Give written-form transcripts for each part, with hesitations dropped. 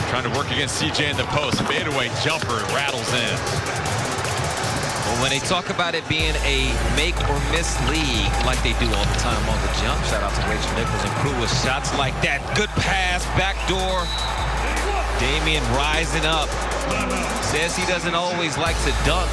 Trying to work against CJ in the post. Fadeaway jumper rattles in. Well, when they talk about it being a make or miss league, like they do all the time on the jump, shout out to Rachel Nichols and crew with shots like that. Good pass, backdoor. Damian rising up. Says he doesn't always like to dunk.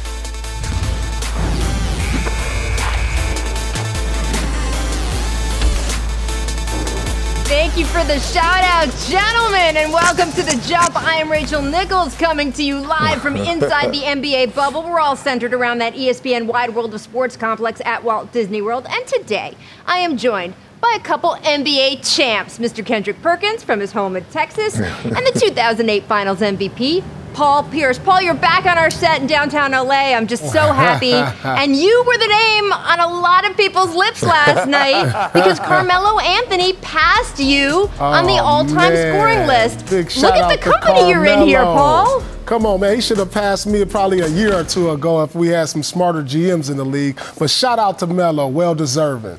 Thank you for the shout out, gentlemen, and welcome to The Jump. I am Rachel Nichols coming to you live from inside the NBA bubble. We're all centered around that ESPN Wide World of Sports complex at Walt Disney World. And today, I am joined by a couple NBA champs, Mr. Kendrick Perkins from his home in Texas, and the 2008 Finals MVP, Paul Pierce. Paul, you're back on our set in downtown LA. I'm just so happy. And you were the name on a lot of people's lips last night because Carmelo Anthony passed you on the all-time scoring list. Look at the company you're in here, Paul. Come on, man. He should have passed me probably a year or two ago if we had some smarter GMs in the league. But shout out to Melo. Well-deserving.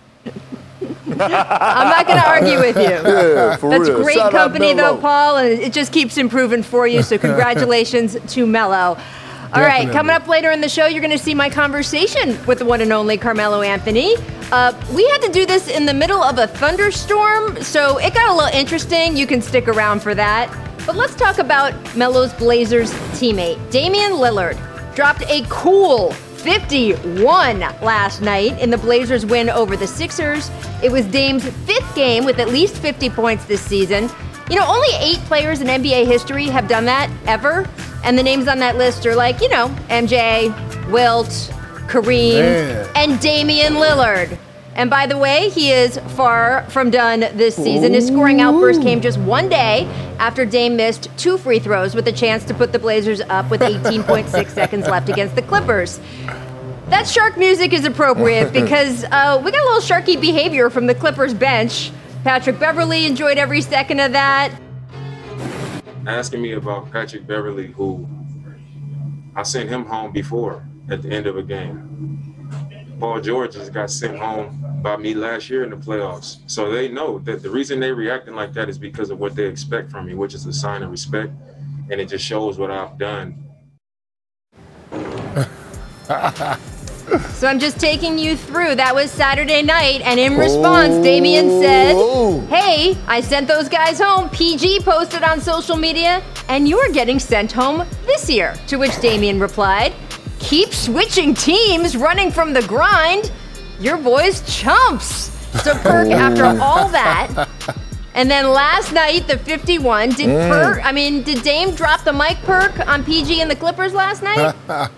I'm not going to argue with you. Yeah, for That's real. great Shout company, out though, Melo. Paul, and it just keeps improving for you, so congratulations to Melo. All right, coming up later in the show, you're going to see my conversation with the one and only Carmelo Anthony. We had to do this in the middle of a thunderstorm, so it got a little interesting. You can stick around for that. But let's talk about Melo's Blazers teammate. Damian Lillard dropped a cool 51 last night in the Blazers' win over the Sixers. It was Dame's fifth game with at least 50 points this season. You know, only 8 players in NBA history have done that, ever. And the names on that list are like, you know, MJ, Wilt, Kareem, and Damian Lillard. And by the way, he is far from done this season. His scoring outburst came just one day after Dame missed 2 free throws with a chance to put the Blazers up with 18.6 seconds left against the Clippers. That shark music is appropriate because we got a little sharky behavior from the Clippers bench. Patrick Beverley enjoyed every second of that. Asking me about Patrick Beverley, who I sent him home before at the end of a game. Paul George just got sent home by me last year in the playoffs. So they know that the reason they're reacting like that is because of what they expect from me, which is a sign of respect. And it just shows what I've done. So I'm just taking you through. That was Saturday night, and in response, Damian said, hey, I sent those guys home. PG posted on social media, and you're getting sent home this year. To which Damian replied, keep switching teams, running from the grind. Your boy's chumps. So Perk, after all that, and then last night, the 51, did Dame drop the mic, Perk, on PG and the Clippers last night?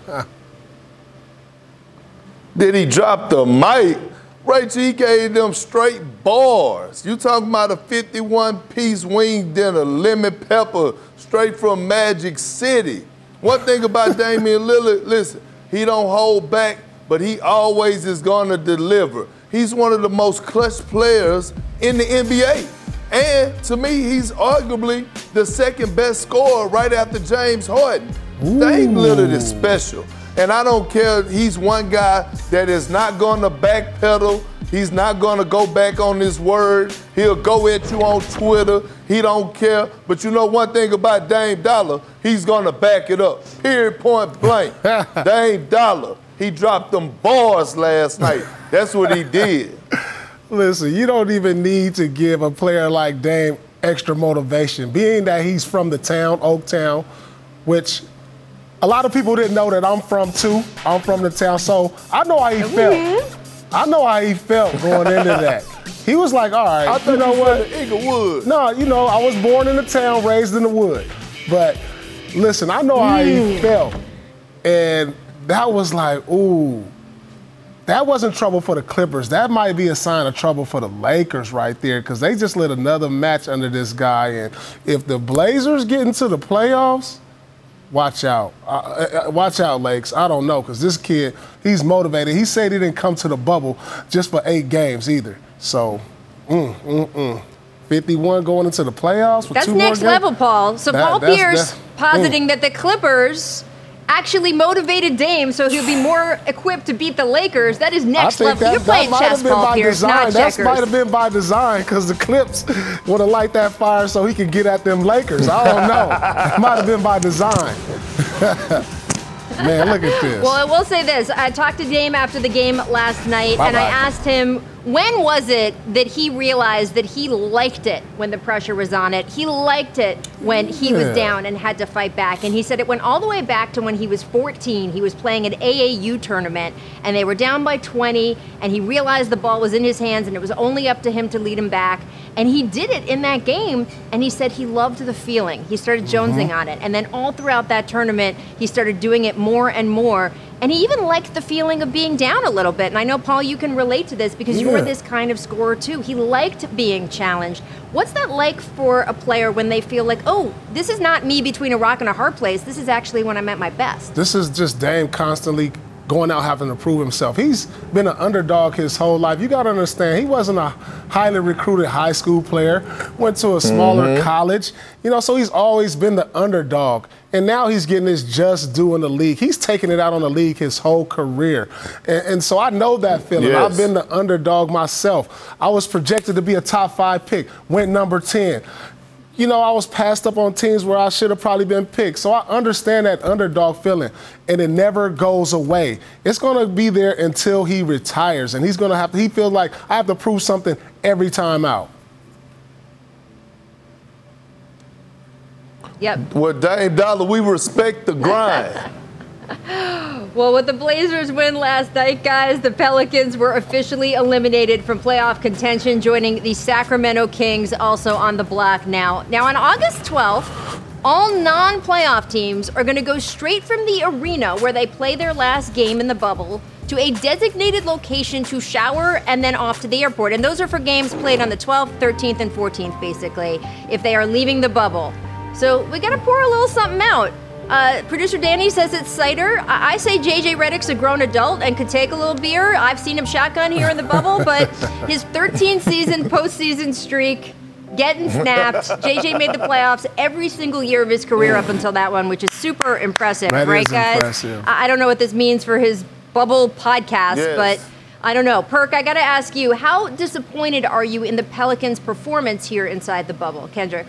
Did he drop the mic? Rachel, he gave them straight bars. You talking about a 51-piece wing dinner, lemon pepper, straight from Magic City. One thing about Damian Lillard, listen, he don't hold back, but he always is going to deliver. He's one of the most clutch players in the NBA. And to me, he's arguably the second best scorer right after James Harden. Dame Lillard is special. And I don't care, he's one guy that is not going to backpedal. He's not going to go back on his word. He'll go at you on Twitter. He don't care. But you know one thing about Dame Dollar, he's going to back it up. Period, point blank. Dame Dollar, he dropped them bars last night. That's what he did. Listen, you don't even need to give a player like Dame extra motivation. Being that he's from the town, Oaktown, which a lot of people didn't know that I'm from too. I'm from the town, so I know how he felt. I know how he felt going into that. He was like, all right, I thought you know what? From the Inglewood. No, you know, I was born in the town, raised in the wood. But listen, I know how he felt. And that was like, ooh, that wasn't trouble for the Clippers. That might be a sign of trouble for the Lakers right there because they just lit another match under this guy. And if the Blazers get into the playoffs, watch out. Watch out, Lakes. I don't know, because this kid, he's motivated. He said he didn't come to the bubble just for 8 games either. So, 51 going into the playoffs for That's 2 more games? next level, Paul. So Paul Pierce positing that the Clippers actually motivated Dame so he'll be more equipped to beat the Lakers. That is next level. You're playing chess ball here, not checkers. That might have been by design because the Clips want to light that fire so he could get at them Lakers. I don't know. It might have been by design. Man, look at this. Well, I will say this. I talked to Dame after the game last night, and I asked him, when was it that he realized that he liked it when the pressure was on it? He liked it when he was down and had to fight back. And he said it went all the way back to when he was 14. He was playing an AAU tournament, and they were down by 20, and he realized the ball was in his hands, and it was only up to him to lead him back. And he did it in that game, and he said he loved the feeling. He started jonesing on it. And then all throughout that tournament, he started doing it more and more. And he even liked the feeling of being down a little bit. And I know, Paul, you can relate to this because you were this kind of scorer too. He liked being challenged. What's that like for a player when they feel like, oh, this is not me between a rock and a hard place. This is actually when I'm at my best. This is just Dame constantly going out having to prove himself. He's been an underdog his whole life. You got to understand, he wasn't a highly recruited high school player, went to a smaller college, so he's always been the underdog. And now he's getting his just due in the league. He's taking it out on the league his whole career. And so I know that feeling. Yes. I've been the underdog myself. I was projected to be a top 5 pick, went number 10. I was passed up on teams where I should have probably been picked. So I understand that underdog feeling, and it never goes away. It's going to be there until he retires, and he feels like I have to prove something every time out. Yep. Well, Dame Dollar, we respect the grind. Well, with the Blazers win last night, guys, the Pelicans were officially eliminated from playoff contention, joining the Sacramento Kings also on the block now. Now, on August 12th, all non-playoff teams are going to go straight from the arena where they play their last game in the bubble to a designated location to shower and then off to the airport. And those are for games played on the 12th, 13th, and 14th, basically, if they are leaving the bubble. So we got to pour a little something out. Producer Danny says it's cider. I say JJ Redick's a grown adult and could take a little beer. I've seen him shotgun here in the bubble, but his 13-season postseason streak getting snapped. JJ made the playoffs every single year of his career up until that one, which is super impressive, right, guys? Impressive. I don't know what this means for his bubble podcast, but I don't know. Perk, I got to ask you, how disappointed are you in the Pelicans' performance here inside the bubble? Kendrick?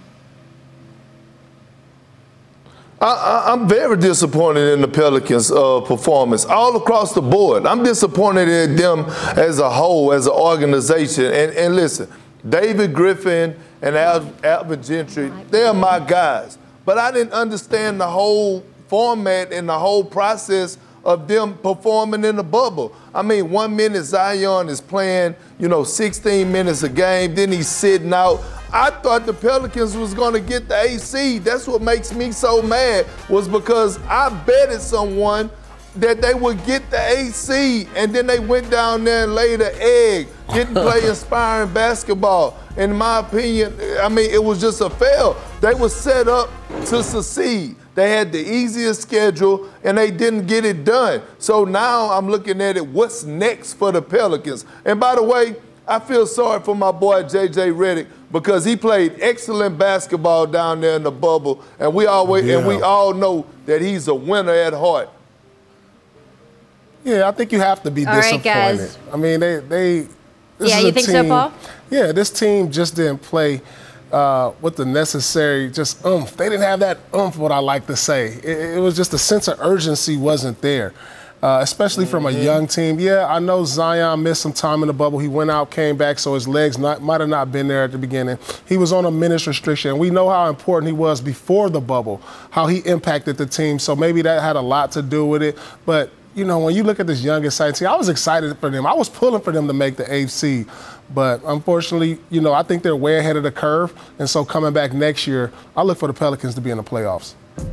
I'm very disappointed in the Pelicans' performance all across the board. I'm disappointed in them as a whole, as an organization. And listen, David Griffin and Alvin Gentry, they're my guys. But I didn't understand the whole format and the whole process of them performing in the bubble. I mean, 1 minute Zion is playing, 16 minutes a game, then he's sitting out. I thought the Pelicans was going to get the AC. That's what makes me so mad, was because I betted someone that they would get the AC, and then they went down there and laid an egg, didn't play inspiring basketball. In my opinion, it was just a fail. They were set up to succeed. They had the easiest schedule, and they didn't get it done. So now I'm looking at it, what's next for the Pelicans? And by the way, I feel sorry for my boy JJ Redick because he played excellent basketball down there in the bubble, and we all know that he's a winner at heart. Yeah, I think you have to be disappointed. All right, guys. I mean, you think so, Paul? Yeah, this team just didn't play with the necessary just oomph. They didn't have that oomph, what I like to say. It was just the sense of urgency wasn't there. Especially from a young team. Yeah, I know Zion missed some time in the bubble. He went out, came back, so his legs might have not been there at the beginning. He was on a minutes restriction. We know how important he was before the bubble, how he impacted the team, so maybe that had a lot to do with it. But, when you look at this young, exciting team, I was excited for them. I was pulling for them to make the AFC. But unfortunately, I think they're way ahead of the curve. And so coming back next year, I look for the Pelicans to be in the playoffs.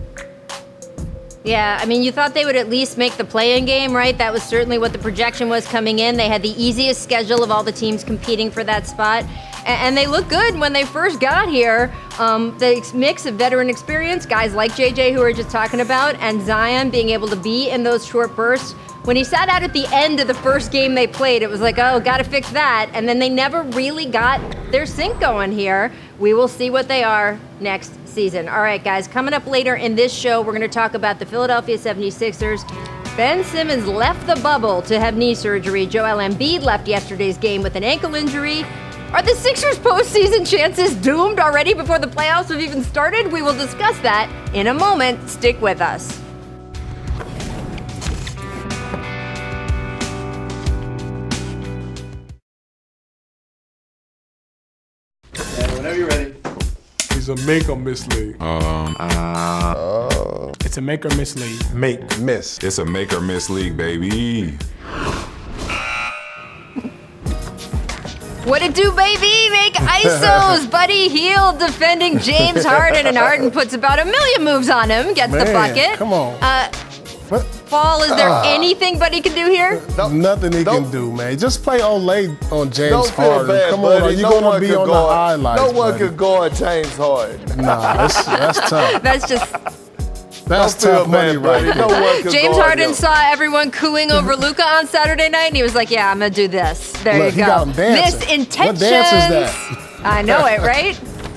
Yeah, you thought they would at least make the play-in game, right? That was certainly what the projection was coming in. They had the easiest schedule of all the teams competing for that spot. And they looked good when they first got here. The mix of veteran experience, guys like JJ who we were just talking about, and Zion being able to be in those short bursts when he sat out at the end of the first game they played, it was like, oh, got to fix that. And then they never really got their sync going here. We will see what they are next season. All right, guys, coming up later in this show, we're going to talk about the Philadelphia 76ers. Ben Simmons left the bubble to have knee surgery. Joel Embiid left yesterday's game with an ankle injury. Are the Sixers' postseason chances doomed already before the playoffs have even started? We will discuss that in a moment. Stick with us. Whenever you're ready. He's a make or miss league. It's a make or miss league. Make, miss. It's a make or miss league, baby. What it do, baby? Make ISOs. Buddy Hield defending James Harden, and Harden puts about 1 million moves on him, gets the bucket. Come on. Paul, is there anything Buddy can do here? Nothing he can do, man. Just play Olay on James Don't feel Harden. bad, Come buddy. on, are you No going one to be could on the guard- highlights, No one buddy? could guard James Harden. Nah, that's tough. That's just... That's Don't feel tough money bad, right buddy. No there. one could James guard Harden him. saw everyone cooing over Luka on Saturday night, and he was like, yeah, I'm going to do this. There Look, you he go. got him dancing. Missed intentions. What dance is that? I know it, right?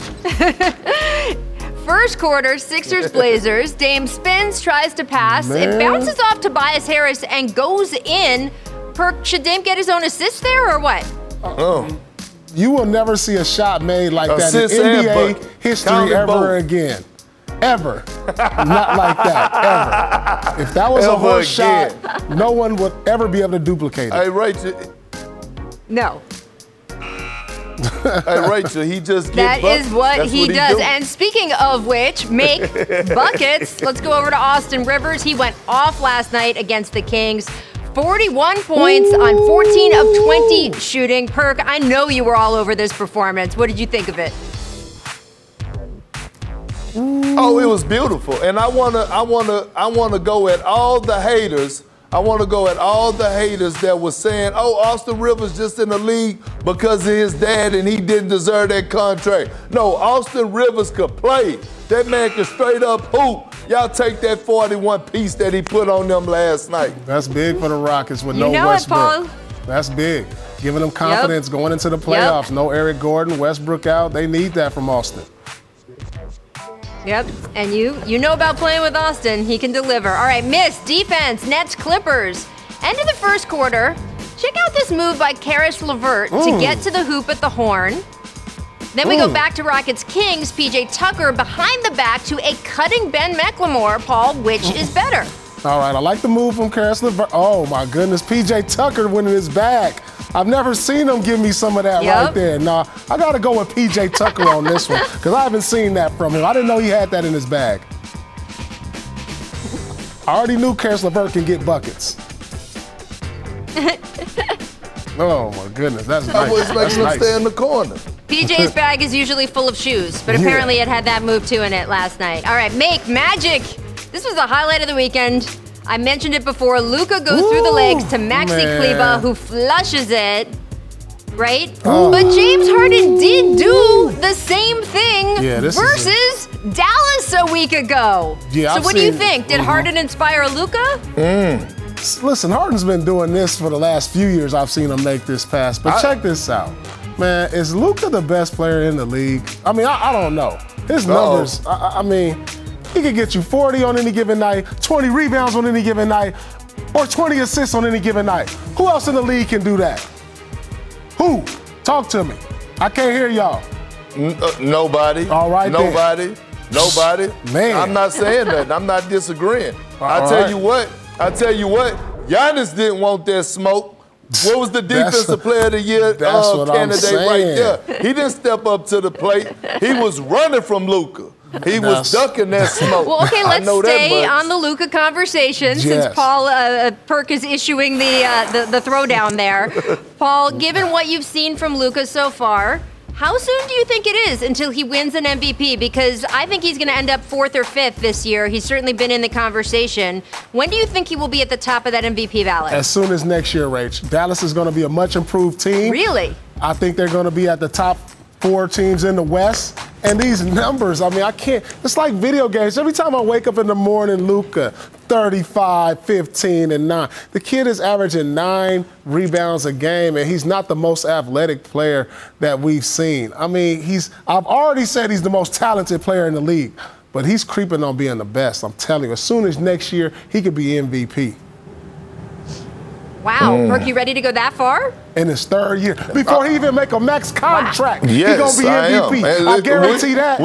First quarter, Sixers Blazers. Dame spins, tries to pass. It Man. bounces off Tobias Harris and goes in. Perk, should Dame get his own assist there or what? You will never see a shot made like that in Assist and NBA bucket. history Count them ever both. again. Ever. Not like that, ever. If that was a Ever horse again. shot, no one would ever be able to duplicate it. Hey, Rachel. No. Hey, Rachel, he just That get buckets. is what That's he does. do. And speaking of which, make buckets. Let's go over to Austin Rivers. He went off last night against the Kings. 41 points on 14 of 20 shooting. Perk, I know you were all over this performance. What did you think of it? Oh, it was beautiful, and I wanna go at all the haters. I want to go at all the haters that were saying, "Oh, Austin Rivers just in the league because of his dad, and he didn't deserve that contract." No, Austin Rivers could play. That man could straight up hoop. Y'all take that 41 piece that he put on them last night. That's big for the Rockets with You no know it, Westbrook. Paul. That's big. Giving them confidence going into the playoffs. No Eric Gordon, Westbrook out. They need that from Austin. Yep, and you know about playing with Austin. He can deliver. All right, miss, defense, Nets, Clippers. End of the first quarter. Check out this move by Karis LeVert to get to the hoop at the horn. Then we go back to Rockets Kings. PJ Tucker behind the back to a cutting Ben McLemore. Paul, which is better? All right, I like the move from Karis LeVert. Oh, my goodness. PJ Tucker winning his bag. I've never seen him give me some of that right there. Nah, I got to go with PJ Tucker on this one because I haven't seen that from him. I didn't know he had that in his bag. I already knew Karis LeVert can get buckets. Oh, my goodness. That's nice. I was making him stay in the corner. PJ's bag is usually full of shoes, but apparently it had that move too in it last night. All right, make magic. This was the highlight of the weekend. I mentioned it before. Luka goes through the legs to Maxi Kleber, who flushes it, right? But James Harden did do the same thing versus Dallas a week ago. Yeah, so I've what do you seen- think? Did Harden inspire Luka? Listen, Harden's been doing this for the last few years. I've seen him make this pass. But check this out. Man, is Luka the best player in the league? I mean, I don't know. His numbers, I mean, he could get you 40 on any given night, 20 rebounds on any given night, or 20 assists on any given night. Who else in the league can do that? Who? Talk to me. I can't hear y'all. Nobody. All right, then. Nobody. Man. I'm not saying that. I'm not disagreeing. I All tell right. you what. Giannis didn't want that smoke. What was the defensive player of the year that's what I'm candidate right saying. there? He didn't step up to the plate. He was running from Luka. He was ducking that smoke. Well, okay, I let's know that stay much. on the Luka conversation since Yes. Paul Perk is issuing the throwdown there. Paul, given what you've seen from Luka so far, how soon do you think it is until he wins an MVP? Because I think he's going to end up 4th or 5th this year. He's certainly been in the conversation. When do you think he will be at the top of that MVP ballot? As soon as next year, Rach. Dallas is going to be a much improved team. Really? I think they're going to be at the top 4 teams in the West. And these numbers, I mean, I can't. It's like video games. Every time I wake up in the morning, Luka, 35, 15, and 9. The kid is averaging 9 rebounds a game, and he's not the most athletic player that we've seen. I mean, I've already said he's the most talented player in the league, but he's creeping on being the best. I'm telling you, as soon as next year, he could be MVP. Wow, Perk, you ready to go that far? In his 3rd year, before he even make a max contract, yes, he's gonna be MVP. I guarantee that.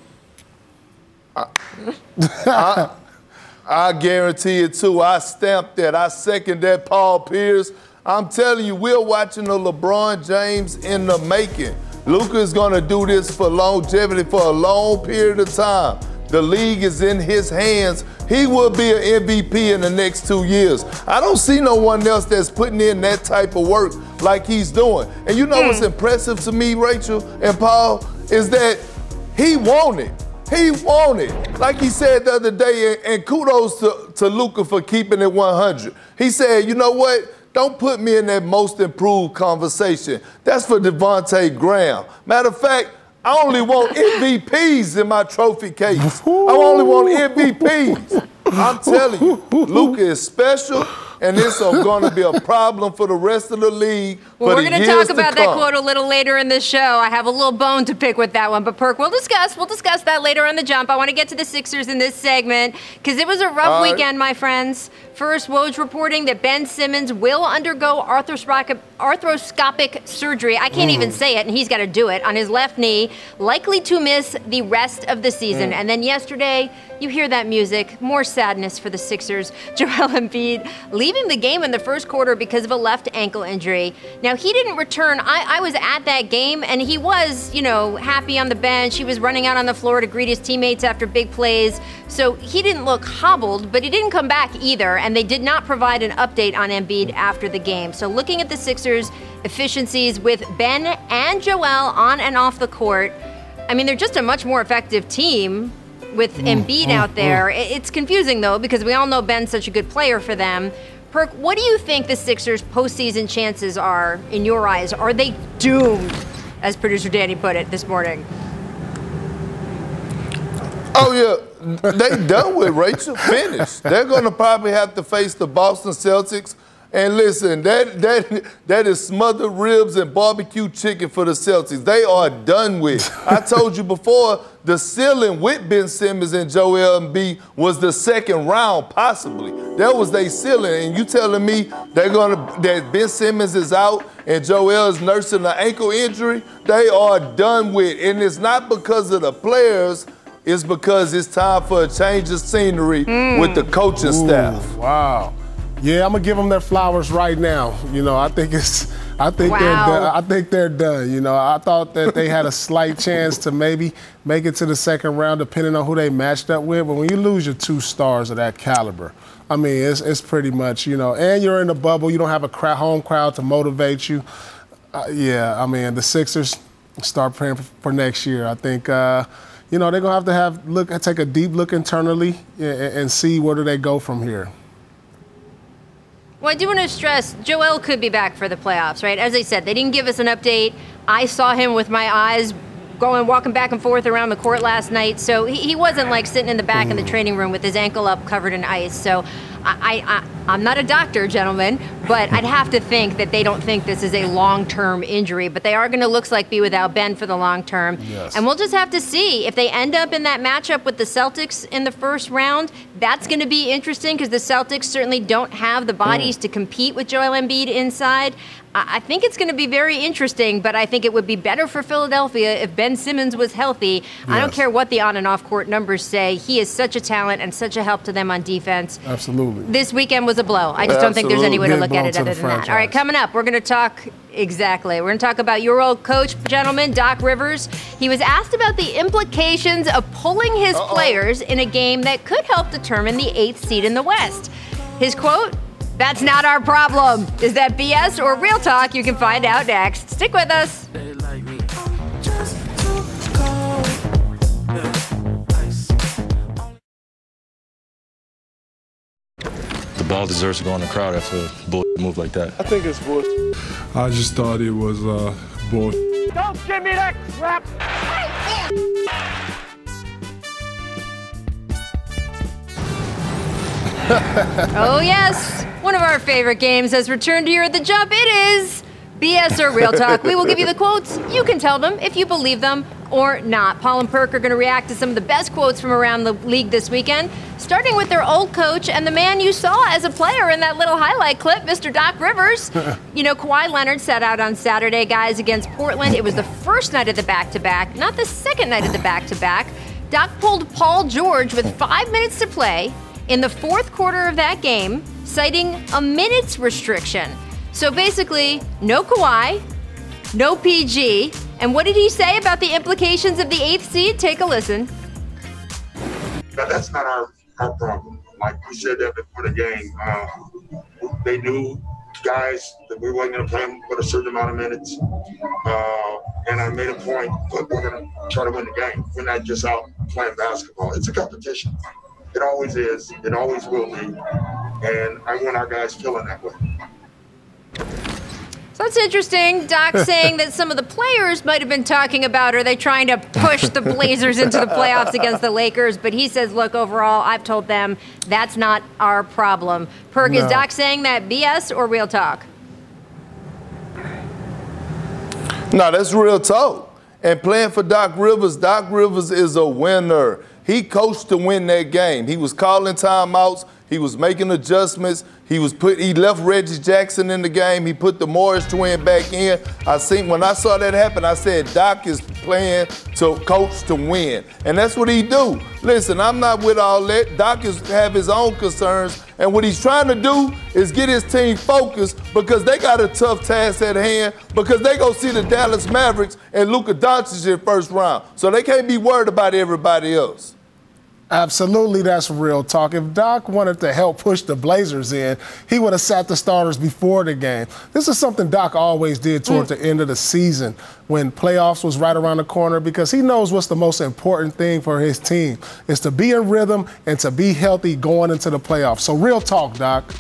I guarantee it too. I stamped that. I second that, Paul Pierce. I'm telling you, we're watching a LeBron James in the making. Luka is gonna do this for longevity for a long period of time. The league is in his hands. He will be an MVP in the next 2 years. I don't see no one else that's putting in that type of work like he's doing. And you know what's impressive to me, Rachel and Paul, is that he wanted. He wanted. Like he said the other day, and kudos to Luka for keeping it 100. He said, you know what? Don't put me in that most improved conversation. That's for Devontae Graham. Matter of fact, I only want MVPs in my trophy case. I only want MVPs. I'm telling you, Luka is special, and it's going to be a problem for the rest of the league. Well, we're going to talk about that quote a little later in the show. I have a little bone to pick with that one, but Perk, we'll discuss that later on the jump. I want to get to the Sixers in this segment because it was a rough weekend, my friends. First, Woj reporting that Ben Simmons will undergo arthroscopic surgery. I can't even say it, and he's got to do it on his left knee, likely to miss the rest of the season. And then yesterday, you hear that music, more sadness for the Sixers. Joel Embiid leaving the game in the first quarter because of a left ankle injury. Now, he didn't return. I was at that game, and he was, happy on the bench. He was running out on the floor to greet his teammates after big plays. So he didn't look hobbled, but he didn't come back either, and they did not provide an update on Embiid after the game. So looking at the Sixers' efficiencies with Ben and Joel on and off the court, I mean, they're just a much more effective team with Embiid out there. It's confusing, though, because we all know Ben's such a good player for them. Perk, what do you think the Sixers' postseason chances are in your eyes? Are they doomed, as producer Danny put it this morning? Oh, yeah. They done with, Rachel. Finished. They're going to probably have to face the Boston Celtics. And listen, that is smothered ribs and barbecue chicken for the Celtics. They are done with. I told you before, the ceiling with Ben Simmons and Joel Embiid was the second round, possibly. That was their ceiling. And you telling me that Ben Simmons is out and Joel is nursing an ankle injury? They are done with. And it's not because of the players. It's because it's time for a change of scenery with the coaching staff. Wow. Yeah, I'm gonna give them their flowers right now. I think they're done. I thought that they had a slight chance to maybe make it to the second round, depending on who they matched up with. But when you lose your 2 stars of that caliber, I mean, it's pretty much, and you're in the bubble. You don't have a home crowd to motivate you. I mean, the Sixers start praying for next year. I think. They're going to have to take a deep look internally and see where do they go from here. Well, I do want to stress, Joel could be back for the playoffs, right? As I said, they didn't give us an update. I saw him with my eyes walking back and forth around the court last night. So he wasn't like sitting in the back in the training room with his ankle up covered in ice. So I'm not a doctor, gentlemen, but I'd have to think that they don't think this is a long-term injury. But they are going to, looks like, be without Ben for the long term. Yes. And we'll just have to see if they end up in that matchup with the Celtics in the first round. That's going to be interesting because the Celtics certainly don't have the bodies to compete with Joel Embiid inside. I think it's going to be very interesting, but I think it would be better for Philadelphia if Ben Simmons was healthy. Yes. I don't care what the on- and off-court numbers say. He is such a talent and such a help to them on defense. Absolutely. This weekend was a blow. I just don't think there's any way to look at it other than that. All right, coming up, we're going to talk about your old coach, gentlemen, Doc Rivers. He was asked about the implications of pulling his players in a game that could help determine the 8th seed in the West. His quote, "That's not our problem." Is that BS or real talk? You can find out next. Stick with us. The ball deserves to go in the crowd after a bull move like that. I think it's bull. I just thought it was bull. Don't give me that crap! Oh, yes. One of our favorite games has returned here at the Jump. It is BS or Real Talk. We will give you the quotes. You can tell them if you believe them or not. Paul and Perk are going to react to some of the best quotes from around the league this weekend, starting with their old coach and the man you saw as a player in that little highlight clip, Mr. Doc Rivers. You know, Kawhi Leonard sat out on Saturday, guys, against Portland. It was the first night of the back-to-back, not the second night of the back-to-back. Doc pulled Paul George with 5 minutes to play in the fourth quarter of that game, citing a minutes restriction. So basically, no Kawhi, no PG. And what did he say about the implications of the 8th seed? Take a listen. But that's not our problem. Like we said that before the game. They knew, guys, that we weren't going to play them with a certain amount of minutes. And I made a point, look, we're going to try to win the game. We're not just out playing basketball. It's a competition. It always is. It always will be. And I want our guys feeling that way. So that's interesting. Doc saying that some of the players might have been talking about, are they trying to push the Blazers into the playoffs against the Lakers? But he says, look, overall, I've told them that's not our problem. Perk, is Doc saying that BS or Real Talk? No, that's real talk. And playing for Doc Rivers is a winner. He coached to win that game. He was calling timeouts. He was making adjustments. He left Reggie Jackson in the game. He put the Morris twin back in. When I saw that happen, I said, Doc is playing to coach to win. And that's what he do. Listen, I'm not with all that. Doc have his own concerns. And what he's trying to do is get his team focused because they got a tough task at hand because they go see the Dallas Mavericks and Luka Doncic in first round. So they can't be worried about everybody else. Absolutely, that's real talk. If Doc wanted to help push the Blazers in, he would have sat the starters before the game. This is something Doc always did toward the end of the season when playoffs was right around the corner because he knows what's the most important thing for his team is to be in rhythm and to be healthy going into the playoffs. So real talk, Doc.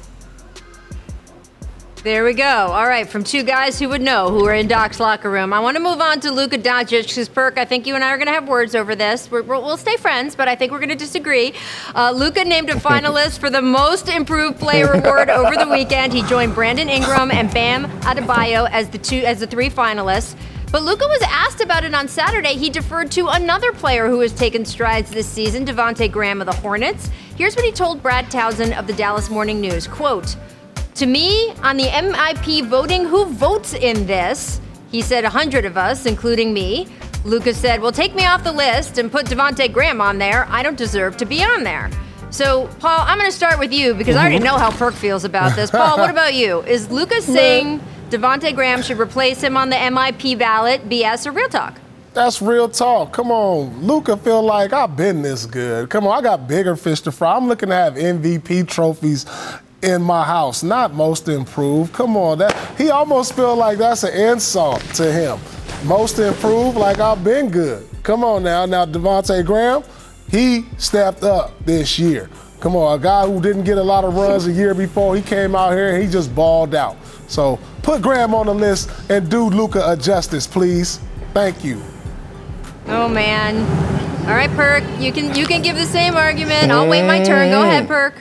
There we go. All right, from two guys who would know who are in Doc's locker room. I want to move on to Luka Doncic because, Perk, I think you and I are going to have words over this. We'll stay friends, but I think we're going to disagree. Luka named a finalist for the Most Improved Player award over the weekend. He joined Brandon Ingram and Bam Adebayo as the three finalists. But Luka was asked about it on Saturday. He deferred to another player who has taken strides this season, Devontae Graham of the Hornets. Here's what he told Brad Townsend of the Dallas Morning News, quote, "To me, on the MIP voting, who votes in this?" He said 100 of us, including me. Luka said, well, take me off the list and put Devontae Graham on there. I don't deserve to be on there. So, Paul, I'm going to start with you because I already know how Perk feels about this. Paul, what about you? Is Luka saying Devontae Graham should replace him on the MIP ballot, BS or Real Talk? That's real talk. Come on. Luka feel like I've been this good. Come on, I got bigger fish to fry. I'm looking to have MVP trophies in my house, not Most Improved. Come on, he almost feel like that's an insult to him. Most Improved, like I've been good. Come on now. Now Devontae Graham, he stepped up this year. Come on, a guy who didn't get a lot of runs a year before, he came out here and he just balled out. So put Graham on the list and do Luka a justice, please. Thank you. Oh man. All right, Perk, you can give the same argument. I'll wait my turn. Go ahead, Perk.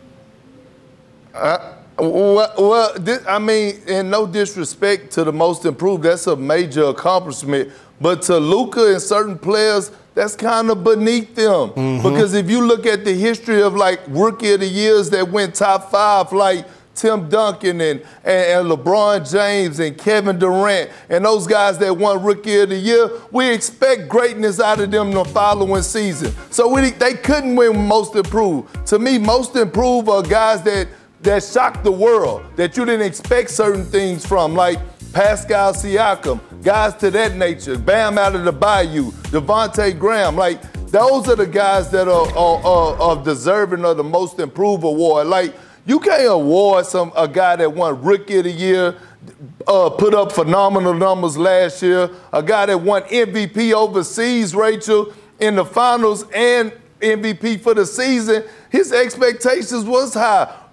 In no disrespect to the Most Improved, that's a major accomplishment. But to Luka and certain players, that's kind of beneath them. Because if you look at the history of like Rookie of the Years that went top 5, like Tim Duncan and LeBron James and Kevin Durant and those guys that won Rookie of the Year, we expect greatness out of them the following season. So they couldn't win Most Improved. To me, Most Improved are guys that shocked the world, that you didn't expect certain things from, like Pascal Siakam, guys to that nature, Bam Adebayo, Devontae Graham. Like, those are the guys that are deserving of the Most Improved award. Like, you can't award a guy that won Rookie of the Year, put up phenomenal numbers last year, a guy that won MVP overseas, Rachel, in the finals and MVP for the season. His expectations was high.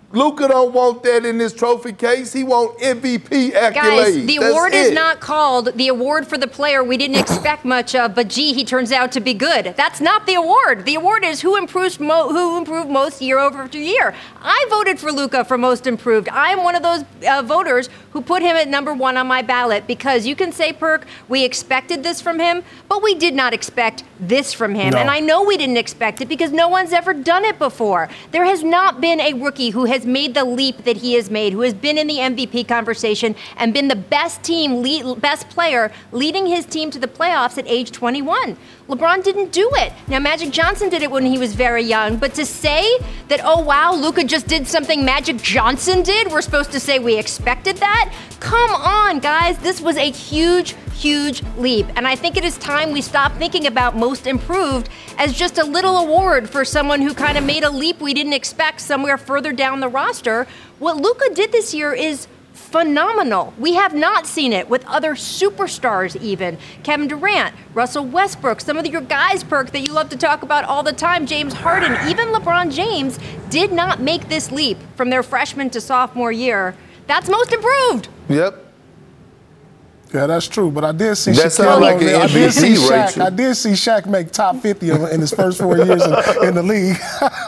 Luka don't want that in his trophy case. He want MVP accolades. Guys, the award is not called the award for the player we didn't expect much of, but gee, he turns out to be good. That's not the award. The award is who improved most year over year. I voted for Luka for most improved. I am one of those voters who put him at number 1 on my ballot because you can say, Perk, we expected this from him, but we did not expect this from him. No. And I know we didn't expect it because no one's ever done it before. There has not been a rookie who has made the leap that he has made, who has been in the MVP conversation and been the best player leading his team to the playoffs at age 21. LeBron didn't do it. Now, Magic Johnson did it when he was very young, but to say that, oh, wow, Luka just did something Magic Johnson did, we're supposed to say we expected that? Come on, guys. This was a huge leap. And I think it is time we stop thinking about most improved as just a little award for someone who kind of made a leap we didn't expect somewhere further down the roster. What Luka did this year is phenomenal. We have not seen it with other superstars even. Kevin Durant, Russell Westbrook, some of your guys, Perk, that you love to talk about all the time, James Harden, even LeBron James, did not make this leap from their freshman to sophomore year. That's most improved. Yep. Yeah, that's true. But I did see Shaquille like an I did see Shaq. Rachel. I did see Shaq make top 50 in his first 4 years in the league.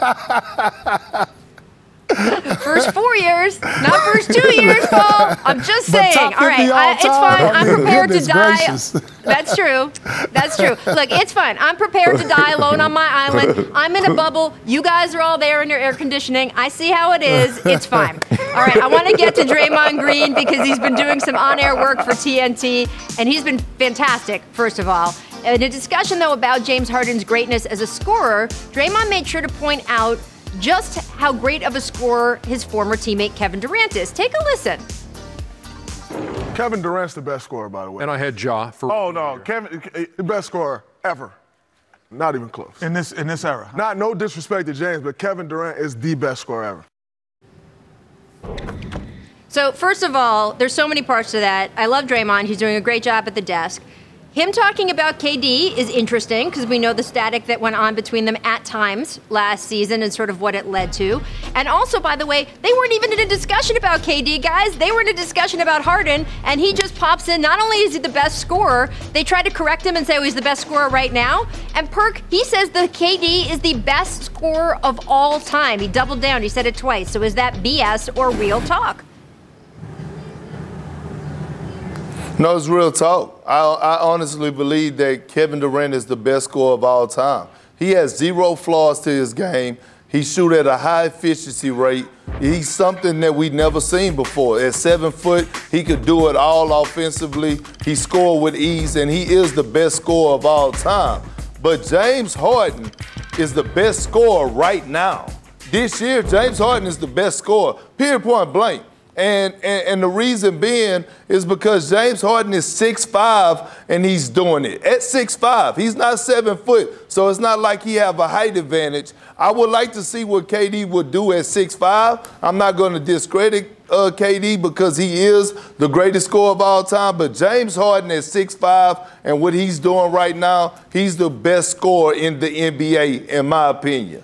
First 4 years, not first 2 years, Paul. I'm just saying. All right, it's fine. I'm prepared to die. Gracious. That's true. That's true. Look, it's fine. I'm prepared to die alone on my island. I'm in a bubble. You guys are all there in your air conditioning. I see how it is. It's fine. All right, I want to get to Draymond Green because he's been doing some on-air work for TNT, and he's been fantastic, first of all. In a discussion, though, about James Harden's greatness as a scorer, Draymond made sure to point out just how great of a scorer his former teammate Kevin Durant is. Take a listen. Kevin Durant's the best scorer, by the way. And I had Ja for. Oh no, Kevin, the best scorer ever. Not even close. In this era. Not no disrespect to James, but Kevin Durant is the best scorer ever. So first of all, there's so many parts to that. I love Draymond. He's doing a great job at the desk. Him talking about KD is interesting because we know the static that went on between them at times last season and sort of what it led to. And also, by the way, they weren't even in a discussion about KD, guys. They were in a discussion about Harden, and he just pops in. Not only is he the best scorer, they tried to correct him and say, oh, he's the best scorer right now. And Perk, he says that KD is the best scorer of all time. He doubled down. He said it twice. So is that BS or real talk? No, it's real talk. I honestly believe that Kevin Durant is the best scorer of all time. He has zero flaws to his game. He shoots at a high efficiency rate. He's something that we've never seen before. At 7 foot, he could do it all offensively. He scored with ease, and he is the best scorer of all time. But James Harden is the best scorer right now. This year, James Harden is the best scorer, period, point blank. And the reason being is because James Harden is 6'5", and he's doing it. At 6'5", he's not 7 foot, so it's not like he have a height advantage. I would like to see what KD would do at 6'5". I'm not going to discredit KD because he is the greatest scorer of all time, but James Harden at 6'5", and what he's doing right now, he's the best scorer in the NBA, in my opinion.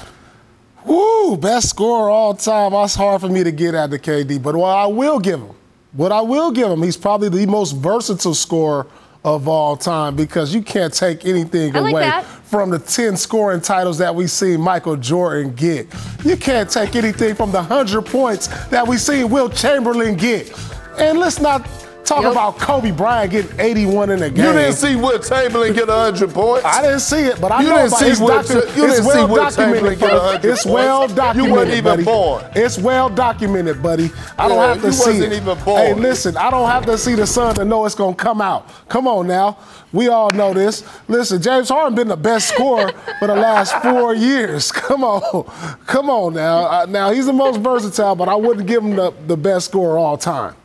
Woo, best scorer all time. That's hard for me to get at the KD. But what I will give him, he's probably the most versatile scorer of all time because you can't take anything away from the 10 scoring titles that we seen Michael Jordan get. You can't take anything from the 100 points that we seen Wilt Chamberlain get. And let's not talk about Kobe Bryant getting 81 in a game. You didn't see Wilt Chamberlain get 100 points? I didn't see it, but I know about it. It's well documented. It's well documented, You weren't even born. It's well documented, buddy. I don't have to see it. You wasn't even born. Hey, listen, I don't have to see the sun to know it's going to come out. Come on now. We all know this. Listen, James Harden been the best scorer for the last 4 years. Come on now. Now, he's the most versatile, but I wouldn't give him the best scorer all time.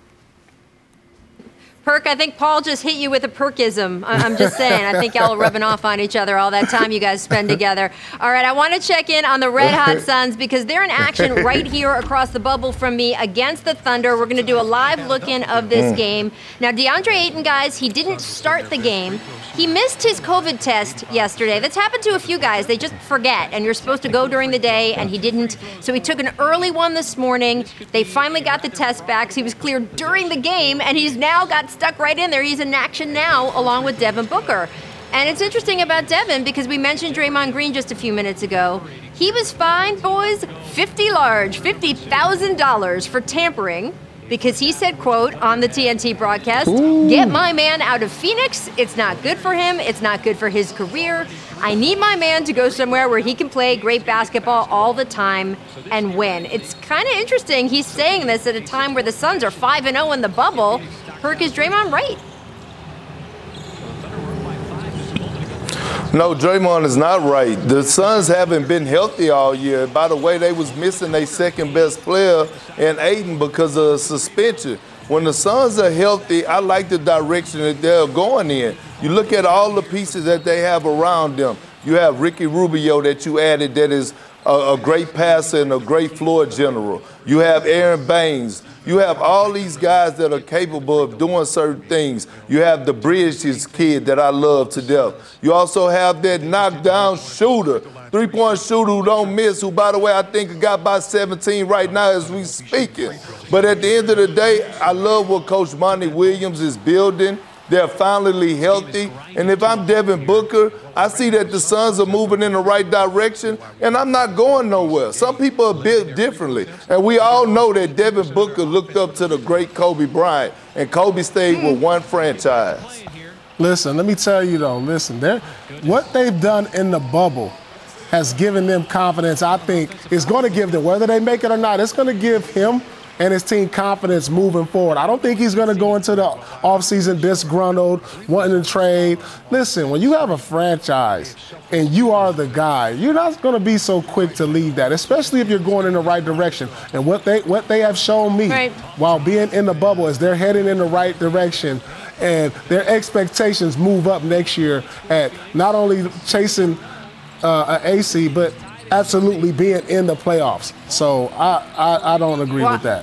Perk, I think Paul just hit you with a perkism. I'm just saying. I think y'all are rubbing off on each other all that time you guys spend together. All right, I want to check in on the Red Hot Suns because they're in action right here across the bubble from me against the Thunder. We're going to do a live look-in of this game. Now, DeAndre Ayton, guys, he didn't start the game. He missed his COVID test yesterday. That's happened to a few guys. They just forget, and you're supposed to go during the day, and he didn't. So he took an early one this morning. They finally got the test back, so he was cleared during the game, and he's now got stuck right in there. He's in action now, along with Devin Booker. And it's interesting about Devin because we mentioned Draymond Green just a few minutes ago. He was fined, boys, $50,000 for tampering because he said, quote, on the TNT broadcast, "Get my man out of Phoenix. It's not good for him. It's not good for his career. I need my man to go somewhere where he can play great basketball all the time and win." It's kind of interesting. He's saying this at a time where the Suns are 5-0 in the bubble. Herc, is Draymond right? No, Draymond is not right. The Suns haven't been healthy all year. By the way, they was missing their second best player in Ayton because of a suspension. When the Suns are healthy, I like the direction that they're going in. You look at all the pieces that they have around them. You have Ricky Rubio that you added that is a great passer and a great floor general. You have Aaron Baines. You have all these guys that are capable of doing certain things. You have the Bridges kid that I love to death. You also have that knockdown shooter, three-point shooter who don't miss, who, by the way, I think got by 17 right now as we speaking. But at the end of the day, I love what Coach Monty Williams is building. They're finally healthy. And if I'm Devin Booker, I see that the Suns are moving in the right direction, and I'm not going nowhere. Some people are built differently. And we all know that Devin Booker looked up to the great Kobe Bryant, and Kobe stayed with one franchise. Listen, let me tell you, though, what they've done in the bubble has given them confidence. I think it's going to give them, whether they make it or not, it's going to give him and his team confidence moving forward. I don't think he's going to go into the offseason disgruntled, wanting to trade. Listen, when you have a franchise and you are the guy, you're not going to be so quick to leave that, especially if you're going in the right direction. And what they have shown me while being in the bubble is they're heading in the right direction, and their expectations move up next year at not only chasing an AC, but absolutely being in the playoffs. So I don't agree with that.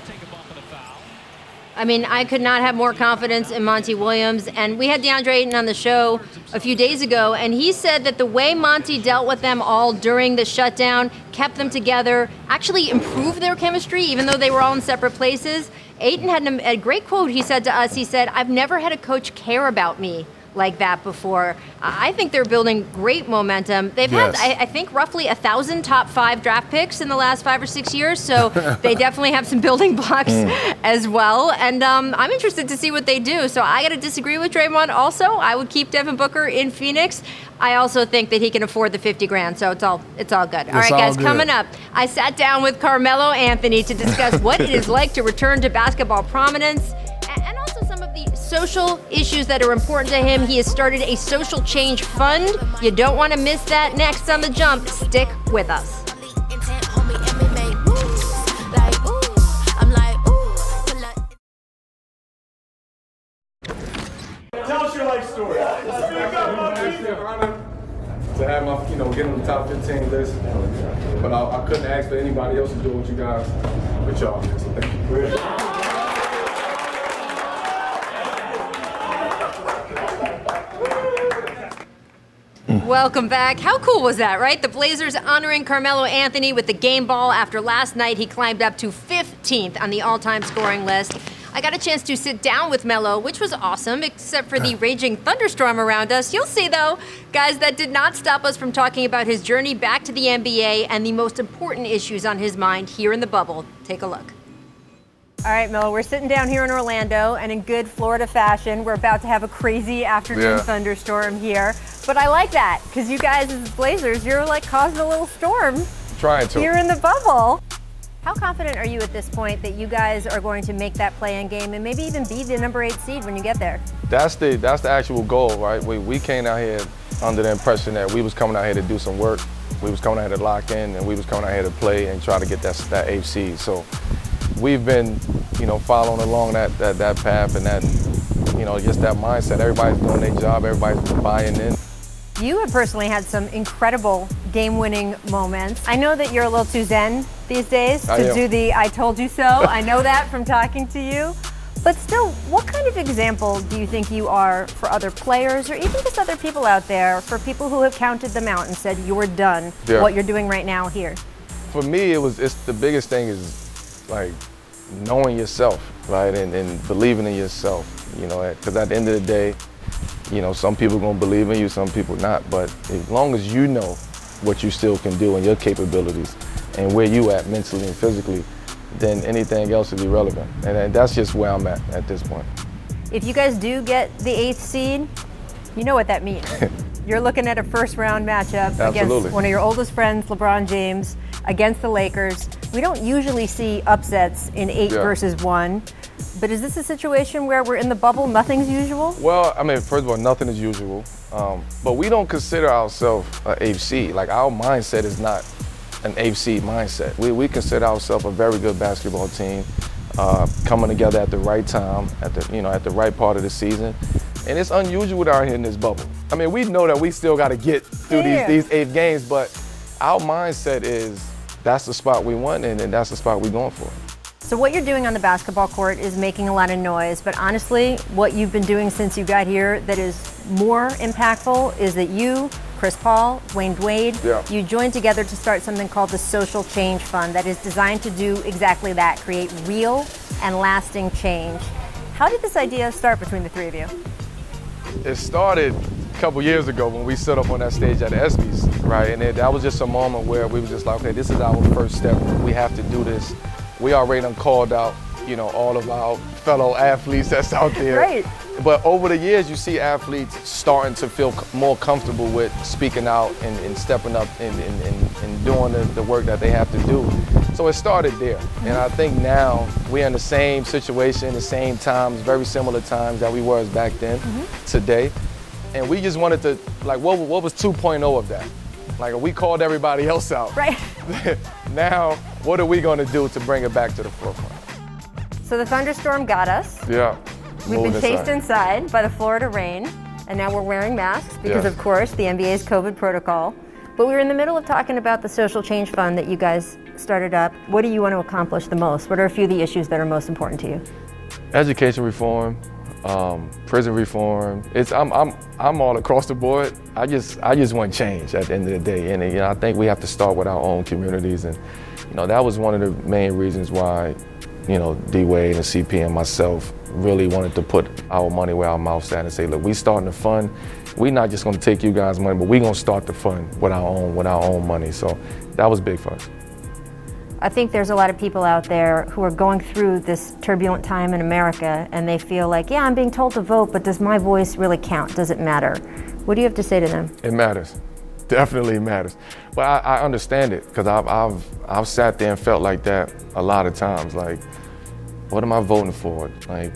I mean, I could not have more confidence in Monty Williams. And we had DeAndre Ayton on the show a few days ago, and he said that the way Monty dealt with them all during the shutdown, kept them together, actually improved their chemistry, even though they were all in separate places. Ayton had a great quote he said to us. He said, "I've never had a coach care about me like that before." I think they're building great momentum. They've had, I think, roughly 1,000 top 5 draft picks in the last 5 or 6 years, so they definitely have some building blocks as well. And I'm interested to see what they do. So I got to disagree with Draymond also. I would keep Devin Booker in Phoenix. I also think that he can afford the $50,000, so it's all good. All right, guys, coming up, I sat down with Carmelo Anthony to discuss what it is like to return to basketball prominence, and also some of the social issues that are important to him. He has started a social change fund. You don't want to miss that. Next on The Jump, stick with us. Tell us your life story. To have my, get on the top 15 list, but I couldn't ask for anybody else to do what you guys with y'all. So thank you. Welcome back. How cool was that, right? The Blazers honoring Carmelo Anthony with the game ball. After last night, he climbed up to 15th on the all-time scoring list. I got a chance to sit down with Melo, which was awesome, except for the raging thunderstorm around us. You'll see, though, guys, that did not stop us from talking about his journey back to the NBA and the most important issues on his mind here in the bubble. Take a look. All right, Melo, we're sitting down here in Orlando, and in good Florida fashion, we're about to have a crazy afternoon thunderstorm here. But I like that, because you guys as Blazers, you're like causing a little storm here in the bubble. How confident are you at this point that you guys are going to make that play-in game and maybe even be the number 8 seed when you get there? That's the actual goal, right? We came out here under the impression that we was coming out here to do some work. We was coming out here to lock in, and we was coming out here to play and try to get that 8th seed. So we've been, following along that path and that, just that mindset. Everybody's doing their job. Everybody's buying in. You have personally had some incredible game-winning moments. I know that you're a little too zen these days to do the "I told you so." I know that from talking to you. But still, what kind of example do you think you are for other players or even just other people out there, for people who have counted them out and said, you're done, what you're doing right now here? For me, it's the biggest thing is like knowing yourself, right? And believing in yourself, you know, because at the end of the day, you know, some people gonna believe in you, some people not. But as long as you know what you still can do and your capabilities and where you at mentally and physically, then anything else is irrelevant. And that's just where I'm at this point. If you guys do get the 8th seed, you know what that means. You're looking at a first-round matchup against one of your oldest friends, LeBron James, against the Lakers. We don't usually see upsets in 8 versus 1. But is this a situation where we're in the bubble, nothing's usual? Well, I mean, first of all, nothing is usual. But we don't consider ourselves an 8th seed. Like, our mindset is not an 8th seed mindset. We consider ourselves a very good basketball team, coming together at the right time, at the right part of the season. And it's unusual out here in this bubble. I mean, we know that we still got to get through these 8 games, but our mindset is that's the spot we want, and that's the spot we're going for. So what you're doing on the basketball court is making a lot of noise, but honestly, what you've been doing since you got here that is more impactful is that you, Chris Paul, Dwayne Wade, you joined together to start something called the Social Change Fund that is designed to do exactly that, create real and lasting change. How did this idea start between the 3 of you? It started a couple years ago when we stood up on that stage at the ESPYs, right? And that was just a moment where we were just like, okay, this is our first step. We have to do this. We already done called out, you know, all of our fellow athletes that's out there. Right. But over the years, you see athletes starting to feel more comfortable with speaking out and stepping up and doing the work that they have to do. So it started there. And I think now we're in the same situation, the same times, very similar times that we were back then, today. And we just wanted to, like, what was 2.0 of that? Like, we called everybody else out. Right. Now, what are we going to do to bring it back to the forefront? So the thunderstorm got us. Yeah. We've been chased inside by the Florida rain, and now we're wearing masks because, of course, the NBA's COVID protocol. But we were in the middle of talking about the Social Change Fund that you guys started up. What do you want to accomplish the most? What are a few of the issues that are most important to you? Education reform, prison reform. I'm all across the board. I just want change at the end of the day, and you know, I think we have to start with our own communities, and you know, that was one of the main reasons why, you know, D Wade and CP and myself really wanted to put our money where our mouth's at and say, look, we starting the fund. We're not just going to take you guys' money, but we're going to start the fund with our own money. So that was big for us. I think there's a lot of people out there who are going through this turbulent time in America, and they feel like, yeah, I'm being told to vote, but does my voice really count? Does it matter? What do you have to say to them? It matters. Definitely matters. But I understand it, because I've sat there and felt like that a lot of times. Like, what am I voting for? Like,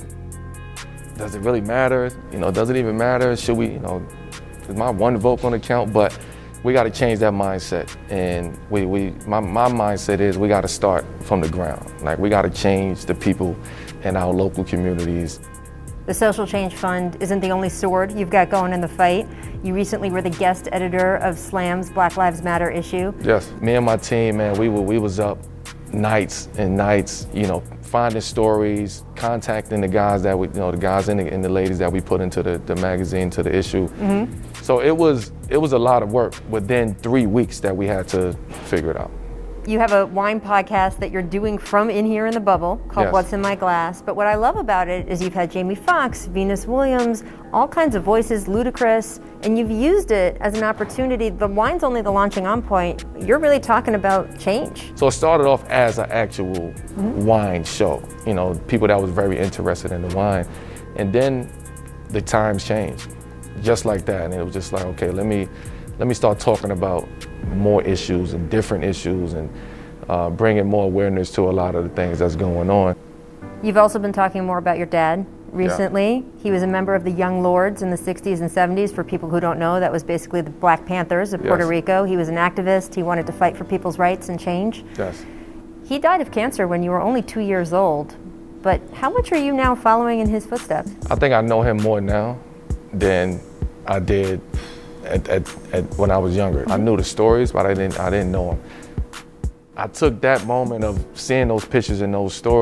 does it really matter? You know, does it even matter? Should we, you know, is my one vote going to count? But we got to change that mindset. And my mindset is we got to start from the ground. Like, we got to change the people in our local communities. The Social Change Fund isn't the only sword you've got going in the fight. You recently were the guest editor of Slam's Black Lives Matter issue. Yes, me and my team, man, we was up nights and nights, you know, finding stories, contacting the guys that we, you know, the guys and the ladies that we put into the magazine, to the issue. So it was a lot of work within 3 weeks that we had to figure it out. You have a wine podcast that you're doing from in here in the bubble called What's in My Glass. But what I love about it is you've had Jamie Foxx, Venus Williams, all kinds of voices, Ludacris, and you've used it as an opportunity. The wine's only the launching on point. You're really talking about change. So it started off as an actual wine show. You know, people that was very interested in the wine. And then the times changed, just like that. And it was just like, okay, let me start talking about more issues and different issues, and bringing more awareness to a lot of the things that's going on. You've also been talking more about your dad recently. Yeah. He was a member of the Young Lords in the 60s and 70s. For people who don't know, that was basically the Black Panthers of Puerto Rico. He was an activist. He wanted to fight for people's rights and change. Yes. He died of cancer when you were only 2 years old. But how much are you now following in his footsteps? I think I know him more now than I did when I was younger. I knew the stories, but I didn't know him. I took that moment of seeing those pictures and those stories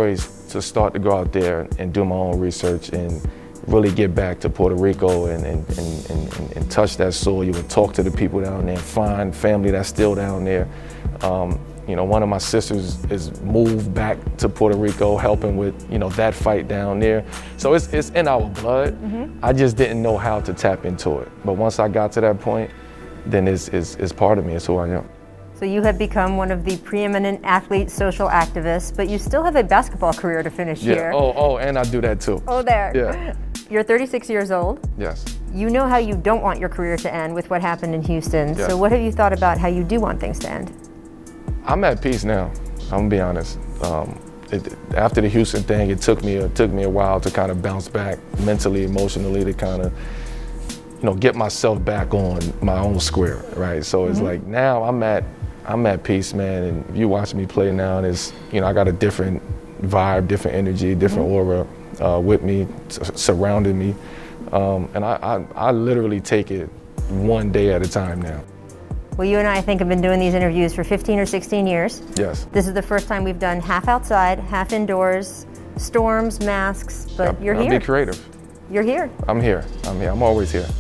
to start to go out there and do my own research and really get back to Puerto Rico and touch that soil. You would talk to the people down there, find family that's still down there. You know, one of my sisters is moved back to Puerto Rico, helping with, you know, that fight down there. So it's in our blood. I just didn't know how to tap into it. But once I got to that point, then it's part of me, it's who I am. So you have become one of the preeminent athlete, social activists, but you still have a basketball career to finish here. Oh, and I do that too. Oh, there. Yeah. You're 36 years old. Yes. You know how you don't want your career to end with what happened in Houston. Yes. So what have you thought about how you do want things to end? I'm at peace now. I'm gonna be honest. After the Houston thing, it took me a while to kind of bounce back mentally, emotionally, to kind of, you know, get myself back on my own square, right? So it's like now I'm at peace, man. And if you watch me play now, it's, you know, I got a different vibe, different energy, different aura with me, surrounding me, and I literally take it one day at a time now. Well, you and I think have been doing these interviews for 15 or 16 years. Yes. This is the first time we've done half outside, half indoors, storms, masks, but you're here. I'll be creative. You're here. I'm here. I'm always here.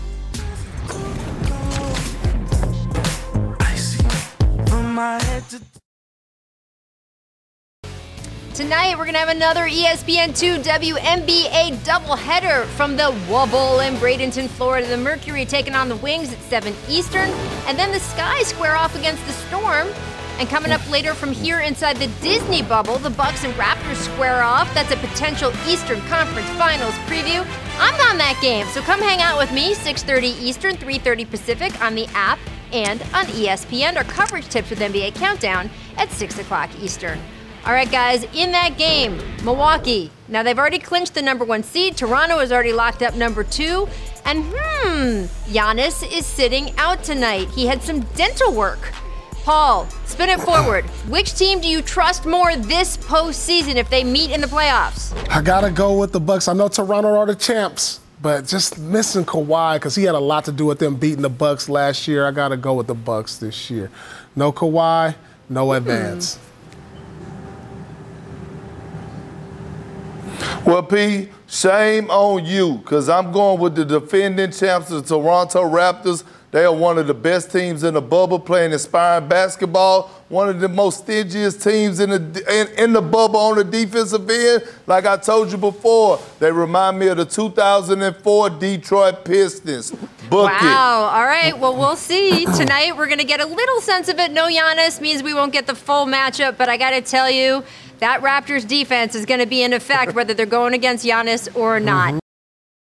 Tonight, we're going to have another ESPN2 WNBA doubleheader from the Wubble in Bradenton, Florida. The Mercury taking on the Wings at 7 Eastern. And then the Sky square off against the Storm. And coming up later from here inside the Disney bubble, the Bucks and Raptors square off. That's a potential Eastern Conference Finals preview. I'm on that game, so come hang out with me, 6:30 Eastern, 3:30 Pacific on the app and on ESPN. Our coverage tips with NBA Countdown at 6 o'clock Eastern. All right, guys, in that game, Milwaukee. Now, they've already clinched the #1 seed. Toronto has already locked up #2. And, Giannis is sitting out tonight. He had some dental work. Paul, spin it forward. Which team do you trust more this postseason if they meet in the playoffs? I got to go with the Bucks. I know Toronto are the champs, but just missing Kawhi because he had a lot to do with them beating the Bucks last year. I got to go with the Bucks this year. No Kawhi, no advance. Well, P, shame on you, because I'm going with the defending champs, the Toronto Raptors. They are one of the best teams in the bubble playing inspiring basketball, one of the most stingiest teams in the bubble on the defensive end. Like I told you before, they remind me of the 2004 Detroit Pistons. Book it. Wow. All right. Well, we'll see. Tonight, we're going to get a little sense of it. No Giannis means we won't get the full matchup, but I got to tell you, that Raptors defense is going to be in effect whether they're going against Giannis or not.